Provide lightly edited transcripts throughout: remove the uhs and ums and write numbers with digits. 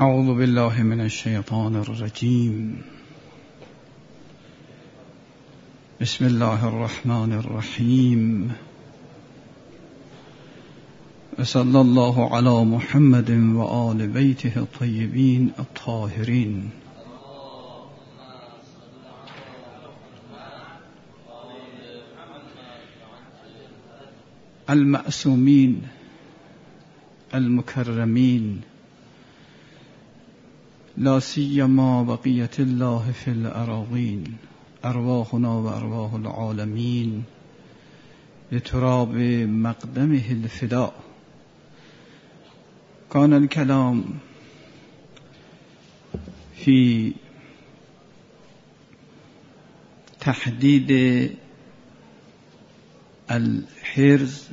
اعوذ بالله من الشیطان الرجیم. بسم الله الرحمن الرحیم. صلی الله علی محمد و آل بیته الطیبین الطاهرین. المعصومین المکرمین، لا سیما بقیة الله فی الأراضین، ارواحنا و ارواح العالمین لتراب مقدمه الفداء. كان الكلام في تحديد الحرز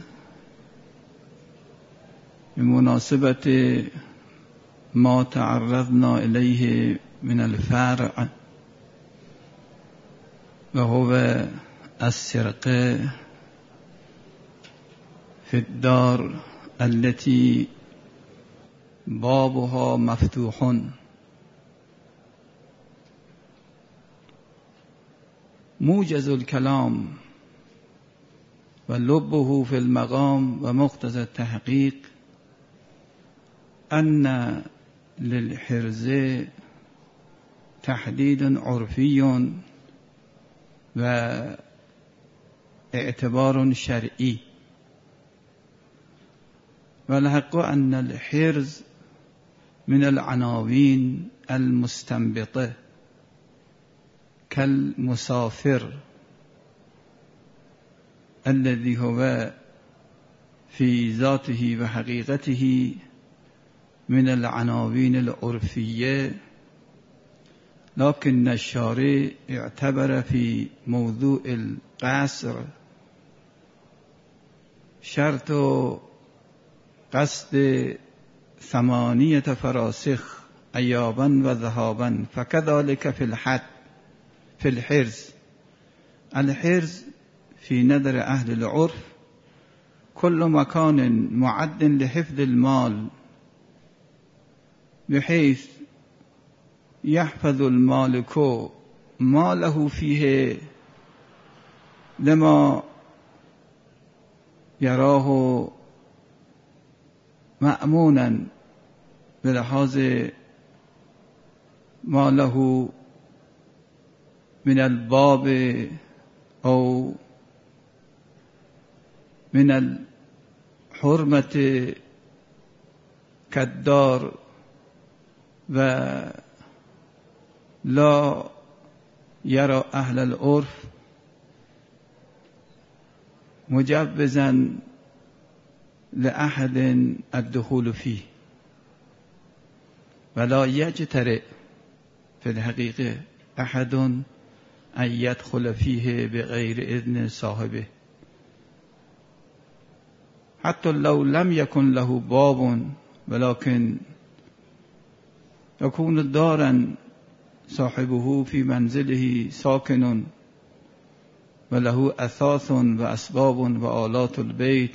بمناسبة ما تعرضنا إليه من الفرع، وهو السرقة في الدار التي بابها مفتوح. موجز الكلام ولبه في المقام ومقتضى التحقيق أن للحرز تحديد عرفي واعتبار شرعي، والحق أن الحرز من العناوين المستنبطة كالمسافر الذي هو في ذاته وحقيقته من العناوين العرفية، لكن الشارع اعتبر في موضوع القصر شرط قصد 8 فراسخ أيابا وذهابا، فكذلك في الحرز. الحرز في نظر أهل العرف كل مكان معد لحفظ المال، بحيث يحفظ المالك ماله فيه لما يراه مأمونا بلحاظ ما له من الباب أو من الحرمة كالدار، ولا يرى أهل العرف مجوزا لأحد الدخول فيه، ولا يجترئ في الحقيقة أحد أن يدخل فيه بغير إذن صاحبه، حتى لو لم يكن له باب، ولكن يكون دارا صاحبه في منزله ساكن وله أثاث وأسباب وآلات البيت،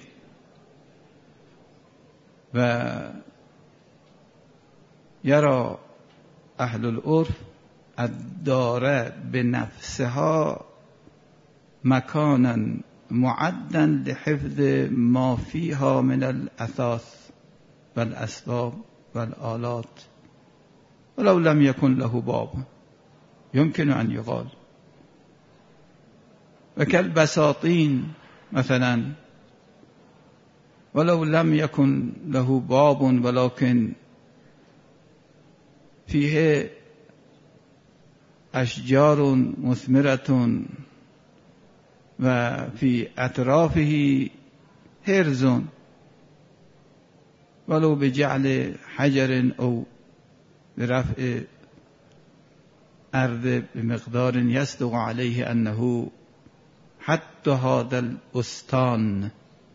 ويرى أهل العرف الدار بنفسها مكانا معدا لحفظ ما فيها من الأثاث والأسباب والآلات، ولو لم يكن له باب يمكن أن يقال. وكالبساطين مثلا، ولو لم يكن له باب ولكن فيه أشجار مثمرة وفي أطرافه حرز، ولو بجعل حجر أو برفع أرض بمقدار يصدق عليه أنه حتى هذا البستان،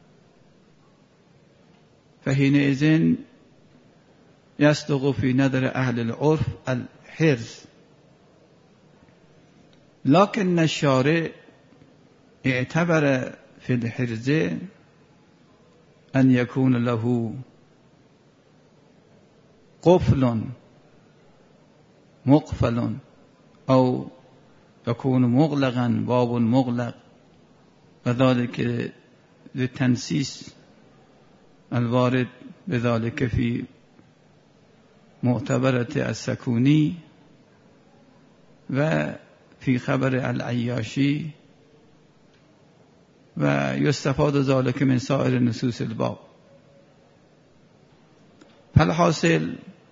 فحينئذ يصدق في نظر أهل العرف الحرز. لكن الشارع اعتبر في الحرز أن يكون له قفل مقفل أو يكون مغلقا باب مغلق، وذلك للتنسيس الوارد بذلك في معتبرة السكوني وفي خبر العياشي، ويستفاد ذلك من سائر نصوص الباب. فالحاصل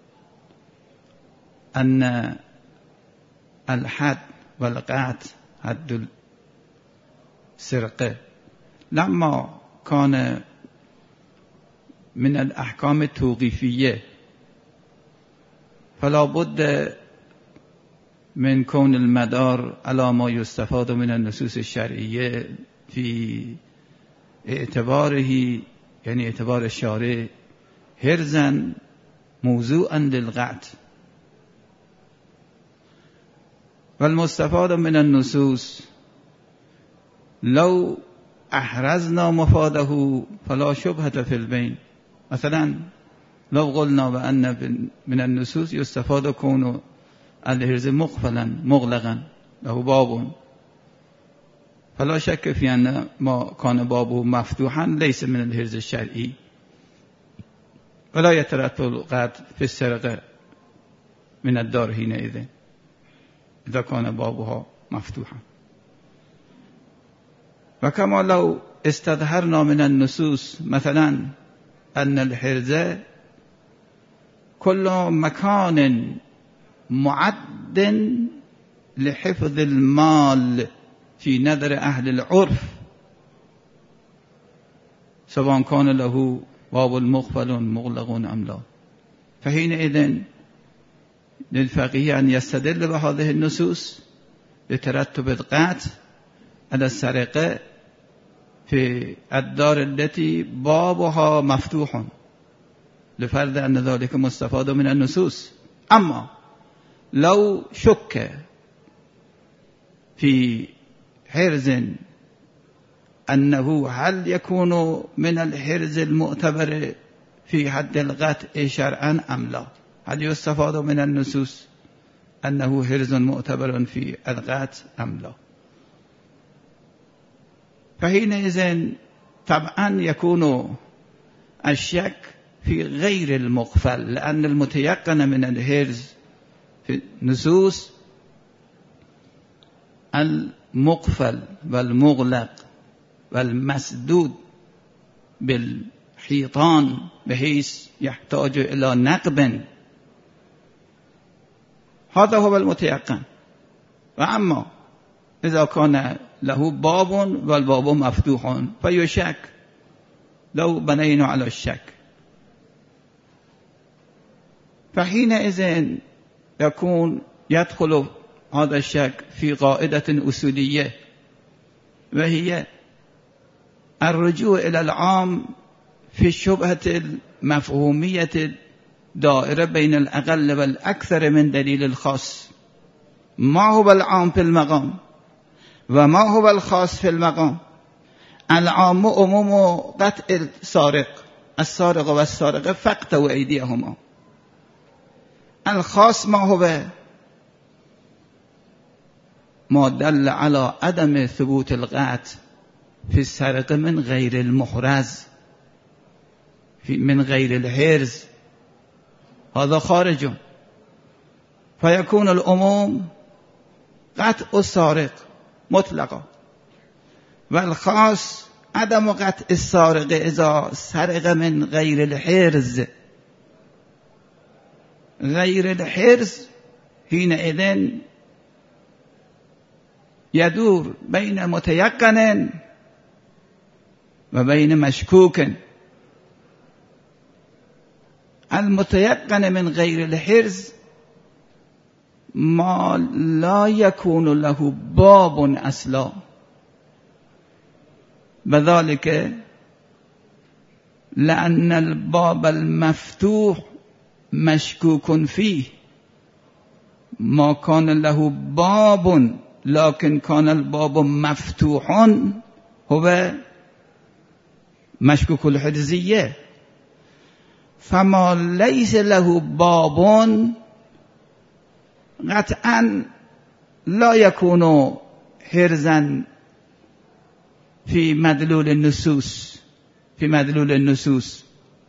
أن الحد والقطع حد السرقة لما كان من الأحكام التوقيفية فلا بد من كون المدار على ما يستفاد من النصوص الشرعية في اعتباره، يعني اعتبار الشارع حرزا موضوعا للقطع. والمستفاد من النصوص لو أحرزنا مفاده فلا شبهة في البين. مثلا لو قلنا بأن من النصوص يستفاد كون الحرز مقفلا مغلقا له باب، فلا شك في أن ما كان بابه مفتوحا ليس من الحرز الشرعي، ولا يترتب القطع في السرقة من الدار حينئذ إذا كان بابها مفتوحا. وكما لو استظهرنا من النصوص مثلا أن الحرز كل مكان معد لحفظ المال في نظر أهل العرف، سواء كان له باب مقفل مغلق أم لا، فحينئذ للفقيه أن يستدل بهذه النصوص لترتب القطع على السرقة في الدار التي بابها مفتوح، لفرض أن ذلك مستفاد من النصوص. أما لو شك في حرز أنه هل يكون من الحرز المعتبر في حد القطع شرعا أم لا، هل يستفاد من النصوص أنه حرز معتبر في القطع أم لا، فحينئذ طبعا يكون الشك في غير المقفل، لأن المتيقن من الحرز في النصوص المقفل والمغلق والمسدود بالحيطان بحيث يحتاج إلى نقب، هذا هو المتيقن. وأما إذا كان له باب والباب مفتوح فيشك، لو بنينا على الشك فحينئذ يدخل هذا الشك في قاعدة أصولية، وهي الرجوع إلى العام في الشبهة المفهومية الدائرة بين الأقل والأكثر من دليل الخاص. ما هو العام في المقام وما هو الخاص في المقام؟ العام عموم قطع السارق والسارقة فاقطعوا أيديهما. الخاص ما هو؟ ما دل على عدم ثبوت القطع في السرقة من غير المحرز، من غير الحرز، هذا خارج. فيكون العموم قطع السارق مطلقا، والخاص عدم قطع السارق إذا سرق من غير الحرز. غير الحرز حينئذ يدور بين متيقن وبين مشكوك. المتيقن من غير الحرز ما لا يكون له باب أصلا، بذلك لأن الباب المفتوح مشكوك فيه. ما كان له باب لكن كان الباب مفتوح هو مشكوك الحرزية، فما ليس له باب قطعا لا يكون حرزا في مدلول النصوص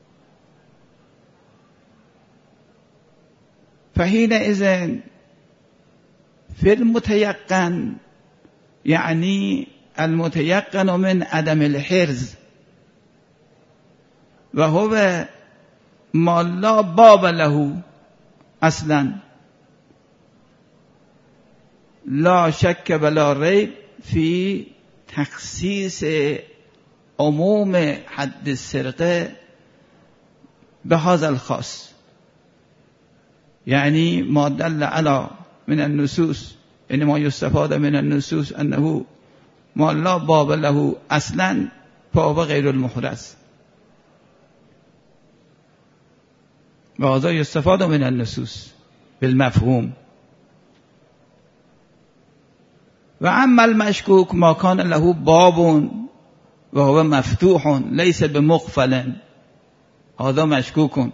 فحينئذ في المتيقن يعني المتيقن من عدم الحرز وهو ما لا باب له اصلا لا شك ولا ريب في تخصیص عموم حد السرقه بهذا الخاص، يعني ما دل على من النصوص، يعني ما يستفاد من النصوص أنه ما لا باب له أصلا فهو غير المحرز، وهذا يستفاد من النصوص بالمفهوم. وأما المشكوك ما كان له باب وهو مفتوح ليس بمقفل، هذا مشكوك.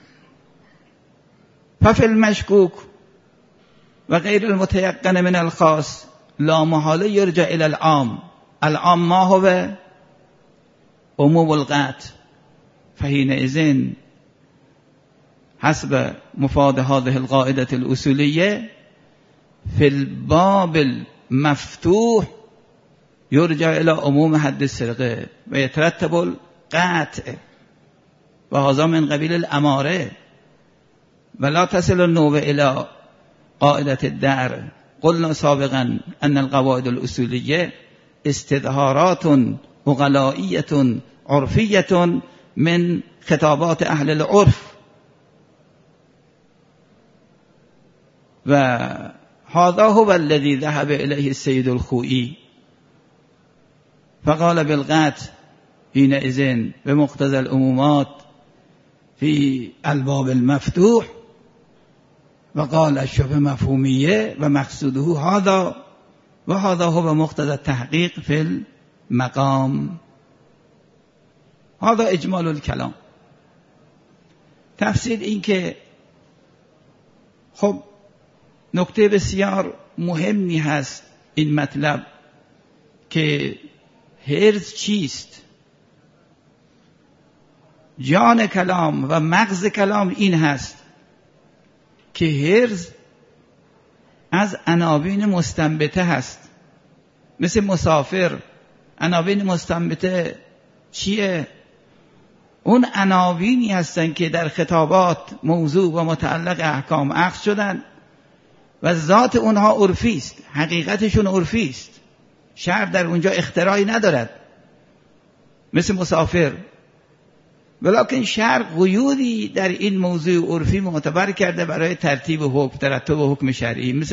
ففي المشكوك وغير المتيقن من الخاص لا محالة يرجع إلى العام. العام ما هو؟ عموم القطع. فحينئذ حسب مفاد هذه القاعدة الأصولية في الباب المفتوح يرجع إلى عموم حد السرقة ويترتب القطع، وهذا من قبيل الأمارة، ولا تصل النوبة إلى قاعدة الدعر. قلنا سابقا أن القواعد الأصولية استظهارات غلائية عرفية من خطابات أهل العرف، وهذا هو الذي ذهب إليه السيد الخوئي فقال بالقطع حينئذ بمقتضى العمومات في الباب المفتوح، وقال الشبه مفهومية ومقصوده هذا، وهذا هو مقتضى التحقيق في المقام. هذا إجمال الكلام. تفسیر این که خب نکته بسیار مهمی هست این مطلب که حرز چیست. جان کلام و مغز کلام این هست که حرز از عناوین مستنبته هست، مثل مسافر. عناوین مستنبته چیه؟ اون عناوینی هستن که در خطابات موضوع و متعلق احکام اخذ شدن و ذات اونها عرفی است، حقیقتشون عرفی است، شرع در اونجا اختراعی ندارد، مثل مسافر. ولکن شرع قیودی در این موضوع عرفی معتبر کرده برای ترتیب حکم، ترتب حکم شرعی. مثل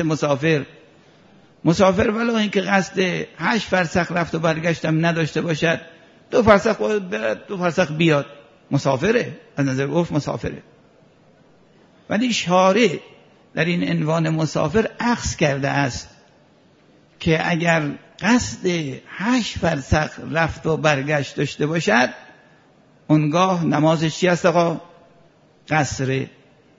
مسافر ولو اینکه قصد 8 فرسخ رفت و برگشتم نداشته باشد، 2 فرسخ برد 2 فرسخ بیاد، مسافره، از نظر عرف مسافره. ولی شارع در این عنوان مسافر اخذ کرده است که اگر قصد 8 فرسخ رفت و برگشت داشته باشد، اونگاه نمازش چی است آقا؟ قصره.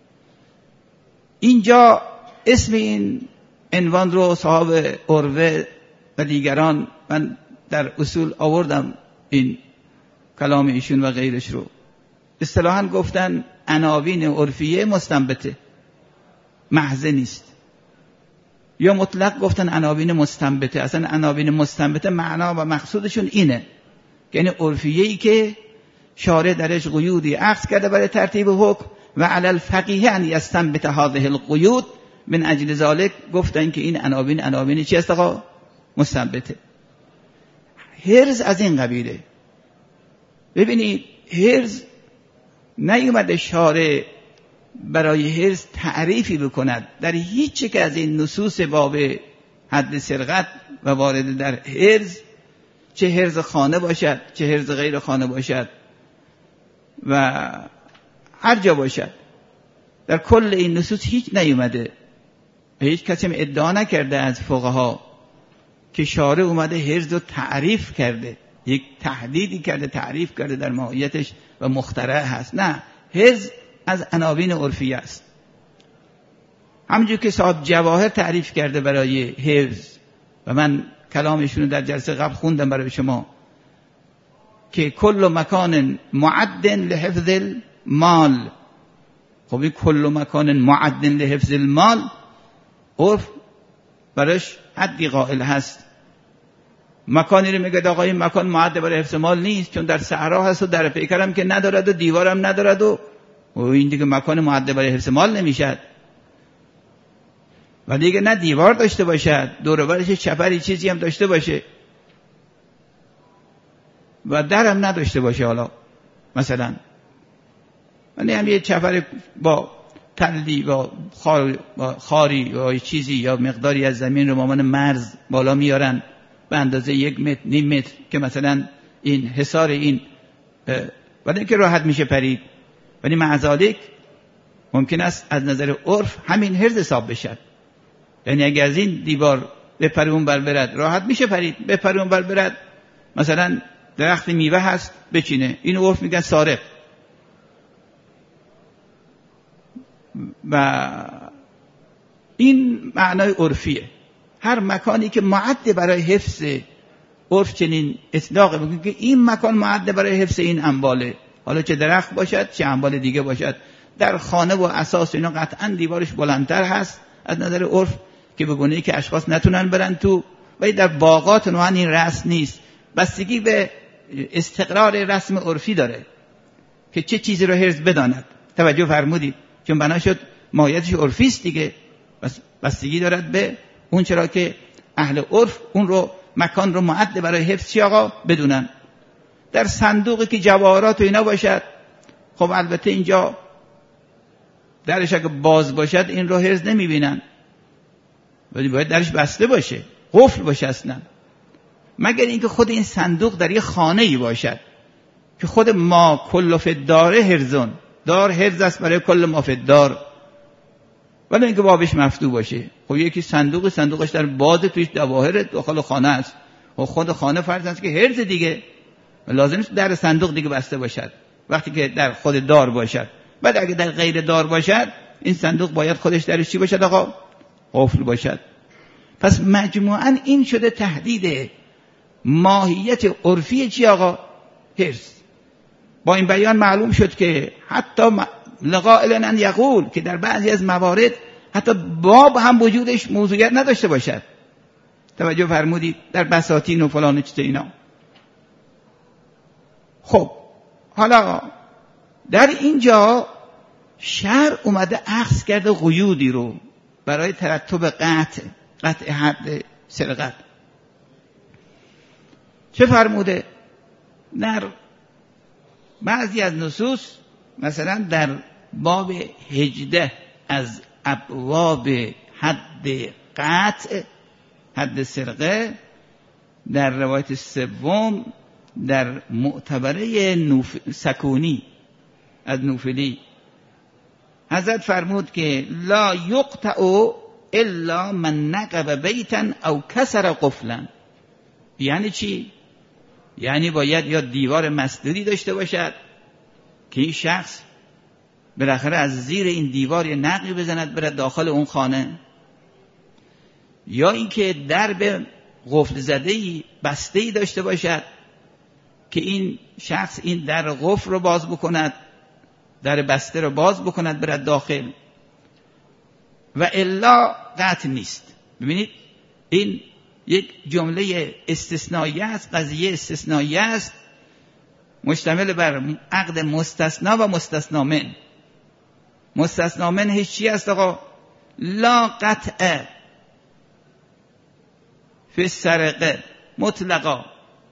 اینجا اسم این عنوان رو صاحب عروه و دیگران، من در اصول آوردم این کلام ایشون و غیرش رو، اصطلاحاً گفتن عناوین عرفیه مستنبته، محض نیست. یا مطلق گفتن عناوین مستنبته. اصلا عناوین مستنبته معنا و مقصودشون اینه، یعنی عرفیه‌ای که شارع درش قیودی اخذ کرده برای ترتیب حکم و علی الفقیه ان یستنبت هذه القیود. من اجل ذلك گفتن که این عناوین چی است آقا؟ مستنبته. حرز از این قبیله. ببینید حرز نیومده شارع برای حرز تعریفی بکند در هیچ یک از این نصوص باب حد سرقت و وارد در حرز، چه حرز خانه باشد چه حرز غیر خانه باشد و هر جا باشد، در کل این نصوص هیچ نیومده. هیچ کسی ادعا نکرده از فقها که شارع اومده حرز رو تعریف کرده، یک تحدیدی کرده، تعریف کرده در ماهیتش و مخترع هست. نه، حرز از عناوین عرفی است. همونجور که صاحب جواهر تعریف کرده برای حفظ و من کلامشون رو در جلسه قبل خوندم برای شما که کل مکان معد لحفظ المال. خب این کل مکان معد لحفظ المال عرف برش حدی قائل هست. مکانی رو میگه آقا این مکان معد برای حفظ مال نیست چون در صحرا هست و در پیکر هم که ندارد و دیوارم ندارد و این دیگه مکان معد برای حفظ مال نمیشد. و دیگه نه دیوار داشته باشد، دور و برش چپری چیزی هم داشته باشه و درم نداشته باشه. حالا مثلا من هم یه چپر با تلی و خاری یا چیزی یا مقداری از زمین رو مامان مرز بالا میارن به اندازه 1 متر نیم متر که مثلا این حصار این ولی که راحت میشه پرید، ولی معذالک ممکن است از نظر عرف همین حرز حساب بشد. یعنی اگر از این دیوار بپره اون بر برد راحت میشه پرید، بپره اون بر برد مثلا درخت میوه هست بچینه، این عرف میگن سارق. و این معنای عرفیه. هر مکانی که معد برای حفظ، عرف چنین اطلاق میکنه که این مکان معد برای حفظ این انباله، حالا چه درخت باشد چه انبال دیگه باشد. در خانه و اساس اینا قطعا دیوارش بلندتر هست از نظر عرف که به گونه‌ای که اشخاص نتونن برن تو، ولی در باغات نوعا این رسم نیست. بستگی به استقرار رسم عرفی داره که چه چیزی رو حرز بداند. توجه فرمودید؟ چون بنا شد ماهیتش عرفی است دیگه، بستگی دارد به اون چرا که اهل عرف اون رو مکان رو معد برای حفظ چی آقا بدونن. در صندوقی که جواهرات و اینا باشد، خب البته اینجا درش اگه باز باشد این رو حرز نمیبینن، ولی باید درش بسته باشه، قفل باشه اصلا، مگر اینکه خود این صندوق در یه خانه‌ای باشد که خود ما کل فی الدار حرزون، دار حرز است برای کل ما فی الدار، ولی اینکه بابش مفتوح باشه. خب یکی صندوقش در باز توش جواهر داخل خانه است، و خود خانه فرض است که حرز دیگه لازم نیست در صندوق دیگه بسته باشد وقتی که در خود دار باشد. بعد اگه در غیر دار باشد این صندوق باید خودش درش چی باشد آقا؟ قفل باشد. پس مجموعاً این شده تهدید ماهیت عرفی چی آقا؟ حرز. با این بیان معلوم شد که حتی لقائل ان یقول که در بعضی از موارد حتی باب هم وجودش موضوعیت نداشته باشد. توجه فرمودید؟ در بساتین و فلان و چیز اینا. خب حالا در اینجا شرع اومده اخذ کرده قیودی رو برای ترتب قطع حد سرقت. چه فرموده؟ در بعضی از نصوص مثلا در باب 18 از ابواب حد قطع حد سرقه، در روایت سوم در معتبره سکونی از نوفلی حضرت فرمود که لا یقطع الا من نقب بیتا او کسر قفلا. یعنی چی؟ یعنی باید یا دیوار مسدودی داشته باشد که این شخص بالاخره از زیر این دیوار یه نقبی بزند بره داخل اون خانه، یا اینکه درب قفل زده‌ای بسته‌ای داشته باشد که این شخص این در قفل رو باز بکند، در بسته رو باز بکند بره داخل، و الا قطع نیست. ببینید این یک جمله استثنایی است، قضیه استثنایی است مشتمل بر عقد مستثنا و مستثنا من. مستثنا من هیچ چی است آقا؟ لا قطع فی السرقه مطلقا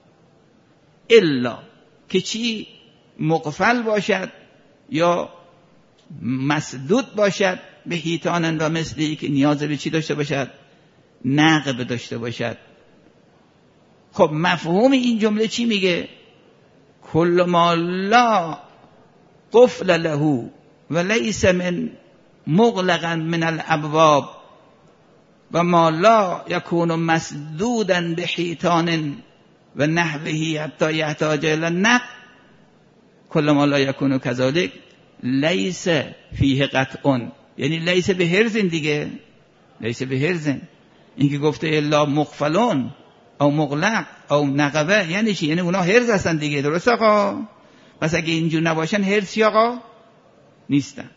الا که چی؟ مقفل باشد یا مسدود باشد به حیطان و مثلی که نیاز به چی داشته باشد؟ نقب داشته باشد. خب مفهوم این جمله چی میگه؟ کل ما لا قفل له و لیس من مغلقا من الابواب و ما لا یکون مسدودا به حیطان و نحوه حتی یحتاج الی النقب، کل ما لا یکون کذالک لیس فیه قطع. یعنی لیس به هرزن دیگه، لیس به هرزن. این که گفته الا مقفلون او مغلق او نقبه یعنی چی؟ یعنی اونا هرز هستن دیگه. درست آقا؟ پس اگه اینجور نباشن هرزی آقا نیستن.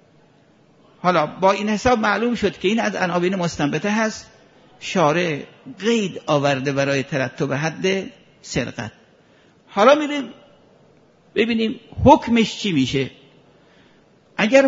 حالا با این حساب معلوم شد که این از عناوین مستنبطه هست. شارع قید آورده برای ترتب حد سرقت. حالا میریم ببینیم حکمش چی میشه. اگر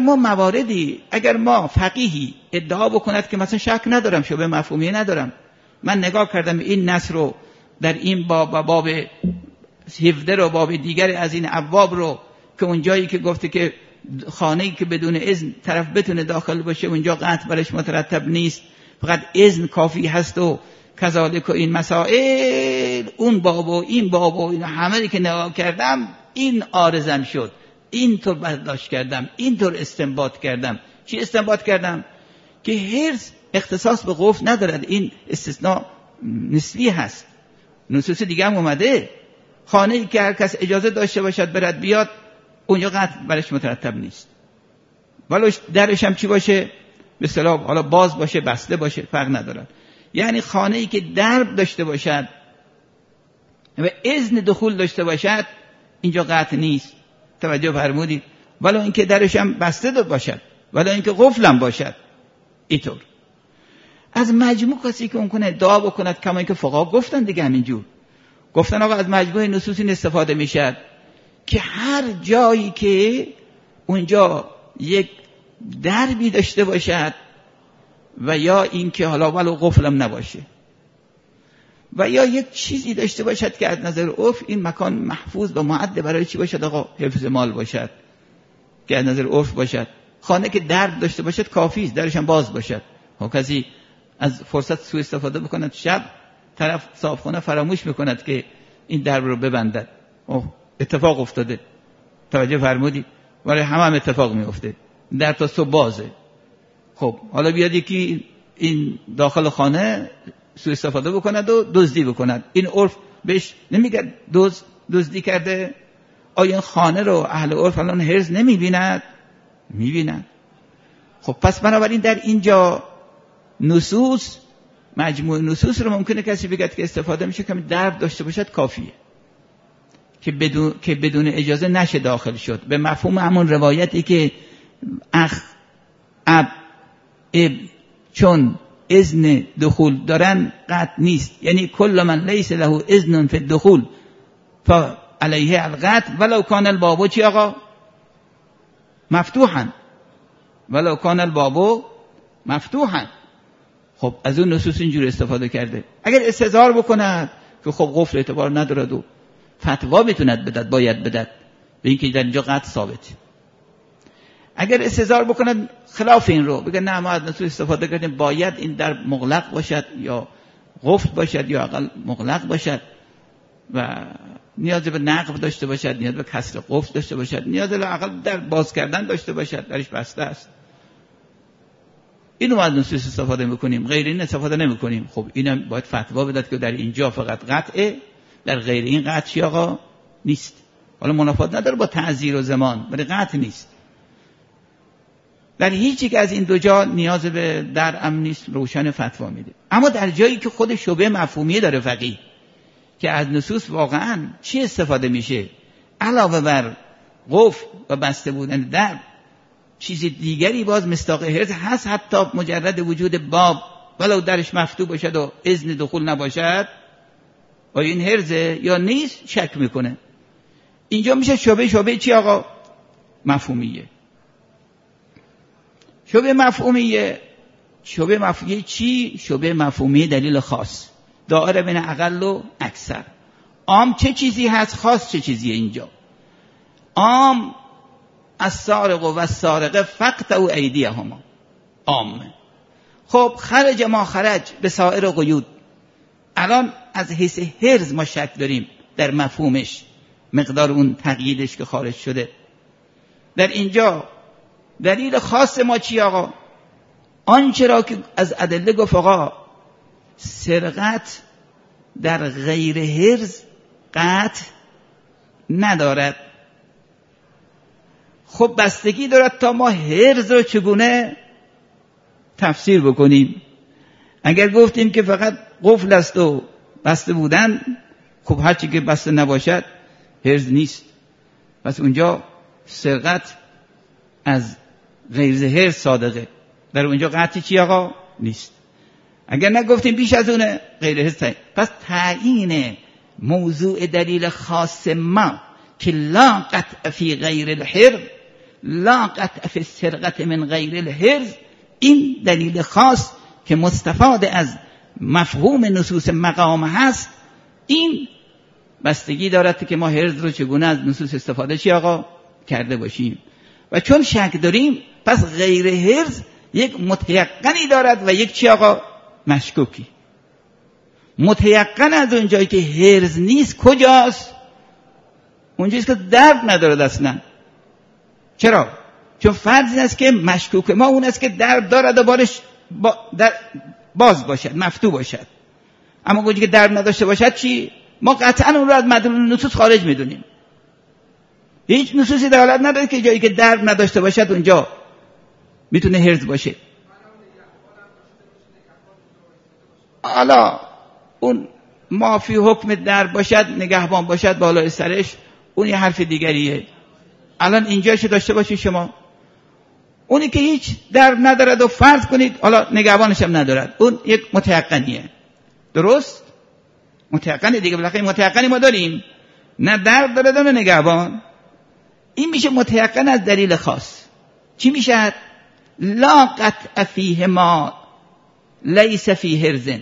ما فقیهی ادعا بکند که مثلا شک ندارم، شبه مفهومی ندارم، من نگاه کردم این نص رو در این باب و باب 17 رو، باب دیگر از این ابواب رو، که اون جایی که گفته که خانه‌ای که بدون اذن طرف بتونه داخل باشه اونجا قطع برش مترتب نیست، فقط اذن کافی هست و کذالک این مسائل، اون باب و این باب و این همه که نگاه کردم این عارضم شد، اینطور برداشت کردم، اینطور استنباط کردم. چی استنباط کردم؟ که حرز اختصاص به قفل ندارد، این استثناء نسبی هست. نصوص دیگه هم اومده خانه‌ای که هر کس اجازه داشته باشد برد بیاد اونجا قطع برش مترتب نیست، ولو درش هم چی باشه به اصطلاح، حالا باز باشه بسته باشه فرق ندارد. یعنی خانه‌ای که درب داشته باشد و اذن دخول داشته باشد اینجا قطع نیست. توجه فرمودید؟ ولو اینکه درش هم بسته باشد، ولو اینکه قفل هم باشد. اینطور از مجموع کسی که ممکنه ادعا بکند، کما اینکه فقها گفتن دیگه، همینجور گفتن آقا از مجموع نصوص این استفاده میشد که هر جایی که اونجا یک دربی داشته باشد و یا اینکه حالا ولو قفلم نباشه و یا یک چیزی داشته باشد که از نظر عرف این مکان محفوظ و معد برای چی باشد آقا؟ حفظ مال باشد، که از نظر عرف باشد. خانه که درب داشته باشد کافی است، درش هم باز باشد. ها کسی از فرصت سوء استفاده بکند، شب طرف صاحبخانه فراموش میکند که این درب رو ببندد، اتفاق افتاده. توجه فرمودید؟ ولی هم اتفاق میفته، در تا صبح بازه. خب حالا بیاد یکی این داخل خانه سوء استفاده بکند و دزدی بکند، این عرف بهش نمیگه دزدی کرده؟ آیا این خانه رو اهل عرف الان هرز نمیبیند؟ میبیند. خب پس بنابراین در اینجا نصوص، مجموع نصوص رو ممکنه کسی بگه که استفاده میشه که درب داشته باشد کافیه، که بدون اجازه نشه داخل شد، به مفهوم همون روایتی که اخ اب اب چون اذن دخول دارن قطع نیست. یعنی کل من لیس له اذن فی الدخول فعلیه القطع ولو کان الباب چی آقا؟ مفتوحا، ولو کان الباب مفتوحا. خب از اون نصوص اینجور استفاده کرده. اگر استظهار بکند که خب قفل اعتبار ندارد و فتوا میتوند بدد، باید بدد به اینکه در اینجا قطع ثابت. اگر استظهار بکند خلاف این رو بگه نه ما از نصوص استفاده کردیم، باید این در مغلق باشد یا قفل باشد یا اقل مغلق باشد و نیاز به نقب داشته باشد، نیاز به کسر قفل داشته باشد، نیاز به اقل در باز کردن داشته باشد، درش بسته است، اینو از نصوص استفاده میکنیم، غیر این استفاده نمیکنیم. خب اینم باید فتوا بدد که در اینجا فقط قطعه، در غیر این قطع چی آقا؟ نیست. حالا منافات نداره با تعزیر و زمان، ولی قطع نیست. در هیچی که از این دو جا نیاز به درعم نیست، روشن فتوا میده. اما در جایی که خود شبه مفهومی داره فقیه که از نصوص واقعا چی استفاده میشه علاوه بر قفل و بسته بودن در، چیز دیگری باز مصداق حرز هست، حتی مجرد وجود باب ولو درش مفتوح باشد و اذن دخول نباشد، آیا این حرزه یا نیست شک میکنه. اینجا میشه شبه چی آقا؟ مفهومیه. شبه مفهومیه چی؟ شبه مفهومیه دلیل خاص، دائره بین اقل و اکثر. عام چه چیزی هست، خاص چه چیزیه؟ اینجا عام السارق و السارقه فقطعوا ایدیهما، عامه. خب خرج ما خرج به سایر قیود، الان از حیث حرز ما شک داریم در مفهومش، مقدار اون تقییدش که خارج شده. در اینجا دلیل خاص ما چی آقا؟ آنچه را که از ادله گفت آقا سرقت در غیر حرز قطع ندارد. خب بستگی دارد تا ما حرز رو چگونه تفسیر بکنیم. اگر گفتیم که فقط قفل است و بسته بودن، خب هرچی که بسته نباشد حرز نیست. پس اونجا سرقت از غیر حرز صادقه، در اونجا قطعی چی آقا نیست. اگر نگفتیم بیش از اونه غیر حرز. پس تعیین موضوع دلیل خاص ما که لا قطع فی غیر الحرز، لا قطع فی السرقت من غیر الحرز، این دلیل خاص که مستفاد از مفهوم نصوص مقام هست، این بستگی دارد که ما حرز رو چگونه از نصوص استفاده چی آقا کرده باشیم. و چون شک داریم پس غیر حرز یک متیقنی دارد و یک چی آقا مشکوکی. متیقن از اونجایی که حرز نیست کجاست؟ اونجاییست که درد ندارد اصلا. چرا؟ چون فرض این است که مشکوک ما اون است که درد دارد و بارش باز باشد، مفتوح باشد. اما اونجایی که درد نداشته باشد چی؟ ما قطعا اون رو از مدلول نصوص خارج میدونیم. هیچ نصوصی دلالت نداره که جایی که درد نداشته باشد اونجا میتونه حرز باشه. حالا اون ما فی حکم درد باشد، نگهبان باشد بالای سرش، اون یه حرف دیگریه. الان اینجاش داشته باشید شما، اونی که هیچ درد ندارد و فرض کنید حالا نگهبانش هم ندارد، اون یک متیقنیه. درست؟ متیقنی دیگه، بالاخره متیقنی ما داریم، نه درد دارد نه نگهبان. این میشه متیقن از دلیل خاص. چی میشه؟ لا قطع فیه ما لیس فی حرزن،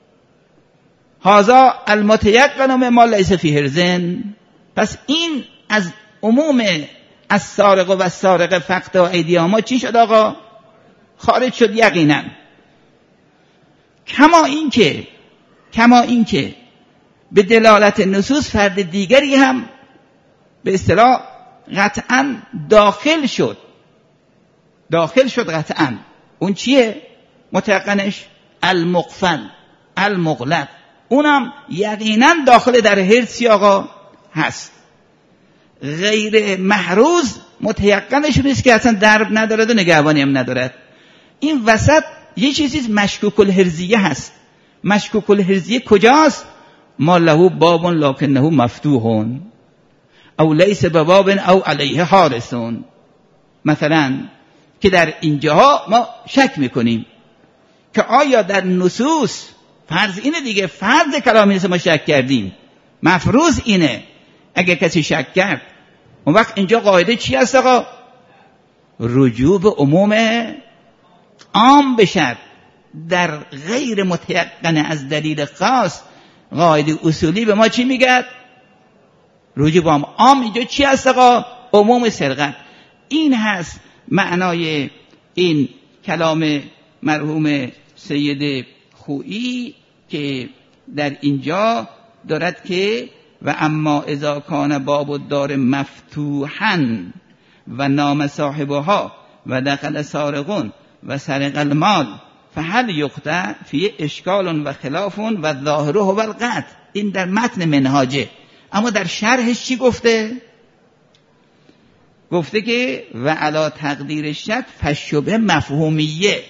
هذا المتیقن مما لیس فی حرزن. پس این از عموم از سارق و سارق فقط و ایدیاما چی شد آقا؟ خارج شد یقینا. کما اینکه به دلالت نصوص فرد دیگری هم به اصطلاح قطعا داخل شد قطعا. اون چیه؟ متيقنش المقفل المغلق، اونم یقینا داخل در حرز آقا هست. غیر محروز متيقنش نیست که اصلا درب ندارد و نگهبانی هم ندارد. این وسط یه چیزی مشکوک الحرزیه هست. مشکوک الحرزیه کجاست؟ ما له باب لکنه مفتوح او لیس بباب او علیه حارسون. مثلا که در اینجاها ما شک میکنیم که آیا در نصوص، فرض اینه دیگه، فرض کلامی نیست ما شک کردیم، مفروض اینه اگه کسی شک کرد اون وقت اینجا قاعده چی هست آقا؟ رجوع به عموم عام بشد. در غیر متیقن از دلیل خاص قاعده اصولی به ما چی میگه؟ رجوع به عام. اینجا چی هست آقا؟ عموم سرقت. این هست معنای این کلام مرحوم سید خویی که در اینجا دارد که و اما اذا کان باب الدار مفتوحا و نام صاحبها و دخل سارقون و سرق المال فهل یقطع فی اشکال و خلاف و ظاهره و القطع. این در متن منهاجه. اما در شرحش چی گفته؟ گفته که و علا تقدیر شک فشبه مفهومیه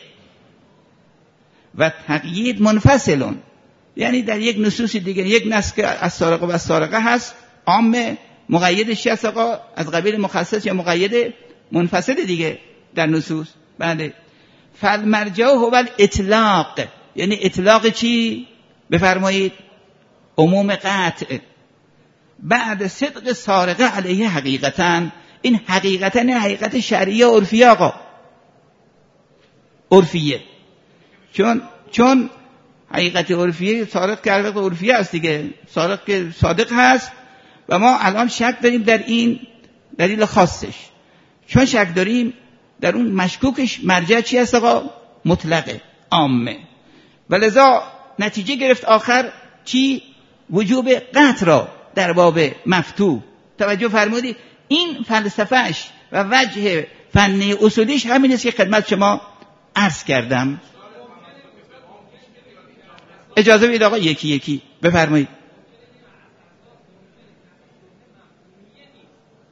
و تقیید منفصلون. یعنی در یک نصوص دیگه یک نص که از سارقه و سارقه هست عام، مقیدش هست آقا از قبیل مخصص یا مقید منفصل دیگه در نصوص. بله. فالمرجع هو الاطلاق. یعنی اطلاق چی؟ بفرمایید عموم قطع بعد صدق سارقه علیه حقیقتا. این حقیقتا حقیقت شرعیه عرفیه آقا، عرفیه. چون حقیقت عرفیه سارق که حقیقت عرفیه است دیگه، سارق که صادق هست و ما الان شک داریم در این دلیل خاصش. چون شک داریم در اون مشکوکش مرجع چی هست آقا؟ مطلقه، عامه. ولذا نتیجه گرفت آخر چی؟ وجوب قطع را در باب مفتوح. توجه فرمودید؟ این فلسفهش و وجه فنی اصولیش همین است که خدمت شما عرض کردم. اجازه بدید آقا یکی یکی بفرمایید.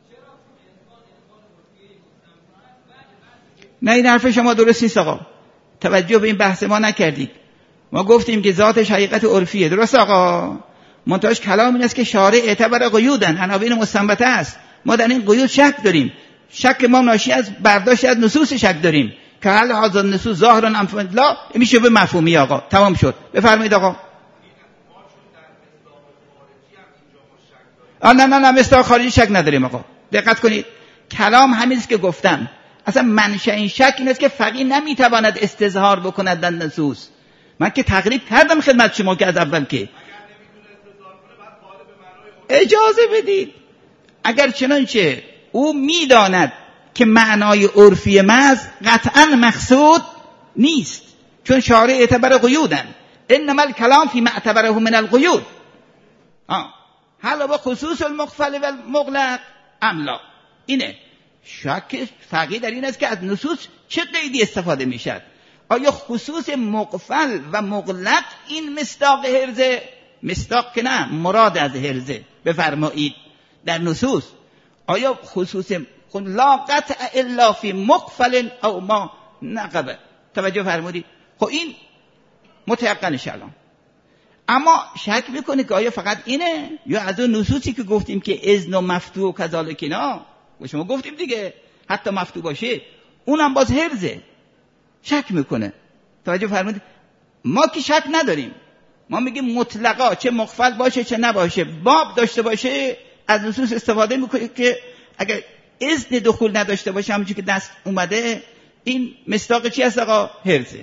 نه این حرف شما درست نیست آقا. توجه به این بحث ما نکردید. ما گفتیم که ذاتش حقیقت عرفیه، درست آقا؟ منتهاش کلام این است که شارع اعتبر قیودن، عناوین مستنبطه است. ما در این قیود شک داریم. شک ما ناشی از برداشت از نصوص شک داریم که هل هذا النصوص ظاهرا ام لا، میشه به مفهومی آقا. تمام شد. بفرمایید آقا. نه مصداق خارجی شک نداریم آقا. دقت کنید، کلام همین است که گفتم. اصلا منشأ این شک این است که فقیه نمیتواند استظهار بکند در نصوص. من که تقریب کردم خدمت شما که از اول که اجازه بدید، اگر چنانچه او میداند که معنای عرفی محض قطعا مقصود نیست، چون شارع اعتبر قیودن، انما الکلام فی ما اعتبره من القیود. حالا با خصوص المقفل و المغلق ام لا، اینه شک فقیه در این است که از نصوص چه قیدی استفاده میشد. آیا خصوص مقفل و مغلق این مصداق حرزه؟ مصداق که نه، مراد از حرزه. بفرمایید در نصوص آیا خصوص لا قطع الا فی مقفل او ما نقبه، توجه فرمودید؟ خب این متیقنش الان. اما شک میکنه که آیا فقط اینه یا از اون نصوصی که گفتیم که اذن و مفتوح و کذالک اینا، و شما گفتیم دیگه حتی مفتوح باشه اونم باز حرزه. شک میکنه. توجه فرمودید؟ ما که شک نداریم، ما میگیم مطلقا چه مقفل باشه چه نباشه، باب داشته باشه از نصوص استفاده میکنه که اگر اذن دخول نداشته باشه همونجوری که دست اومده این مصداق چی هست آقا؟ حرزه.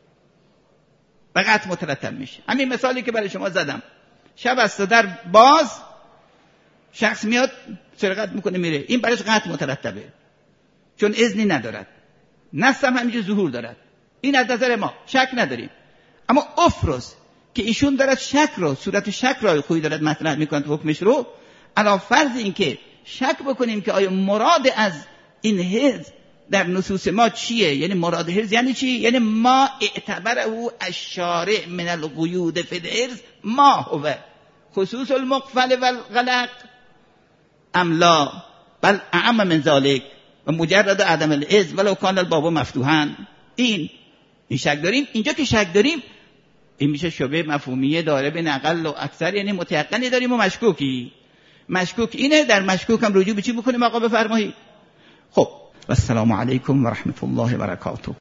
فقط مترتب میشه. همین مثالی که برای شما زدم، شب است و در باز، شخص میاد سرقت میکنه میره، این برایش قطع مترتبه چون اذنی ندارد، نص هم همینجور ظهور دارد. این از نظر ما شک نداریم. اما افرض که ایشون دارد شک رو، صورت شک رو خوی دارد مطرح میکنه حکمش رو، علا فرض این که شک بکنیم که آیا مراد از این حرز در نصوص ما چیه، یعنی مراد حرز یعنی چی؟ یعنی ما اعتبره الشارع من القیود فی الحرز ما هو خصوص المقفل والغلق ام لا بل اعم من ذلك و مجرد عدم الاذن ولو کان الباب مفتوحا. این شک داریم. اینجا که شک داریم این میشه شبه مفهومیه داره بین اقل و اکثر، یعنی متیقنی داریم و مشکوکی. مشکوک اینه، در مشکوک هم رجوع به چی بکنیم آقا؟ بفرمایید. خب و السلام علیکم و رحمت الله و برکاته.